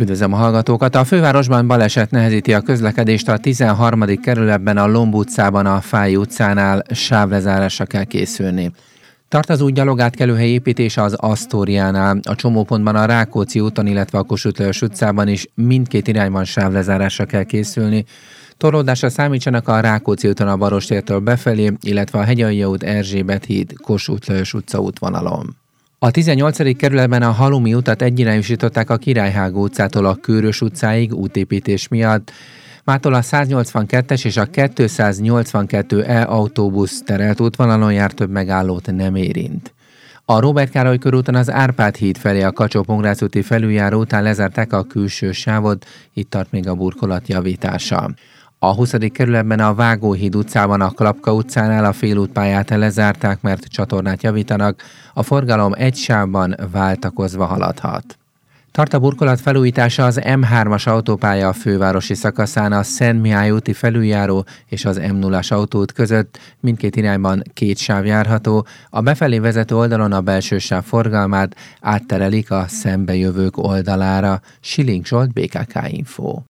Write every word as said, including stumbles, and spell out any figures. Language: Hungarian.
Üdvözlöm a hallgatókat! A fővárosban baleset nehezíti a közlekedést a tizenharmadik kerületben a Lomb utcában a Fáy utcánál sávlezárásra kell készülni. Tart az új gyalogátkelőhely építése az Asztóriánál, a csomópontban a Rákóczi úton, illetve a Kossuth Lajos utcában is mindkét irányban sávlezárásra kell készülni. Torlódásra számítsanak a Rákóczi úton a Barostértől befelé, illetve a Hegyalja út, Erzsébet híd, Kossuth Lajos utca útvonalon. A tizennyolcadik kerületben a Halumi utat egyirányosították a Királyhágó utcától a Kőrös utcáig útépítés miatt. Mától a száznyolcvankettes és a kétszáznyolcvankettő E autóbusz terelt útvonalon jár, több megállót nem érint. A Róbert Károly körúton az Árpád híd felé a Kacsó-Pongrácz úti felüljáró után lezárták a külső sávot, itt tart még a burkolat javítása. A huszadik kerületben a Vágóhíd utcában a Klapka utcánál a félútpályát lezárták, mert csatornát javítanak, a forgalom egy sávban váltakozva haladhat. Tart a burkolat felújítása az M hármas autópálya a fővárosi szakaszán a Szent Mihály úti felüljáró és az M nullás autóút között, mindkét irányban két sáv járható, a befelé vezető oldalon a belső sáv forgalmát átterelik a szembejövők oldalára. Siling Zsolt, bé ká ká Info.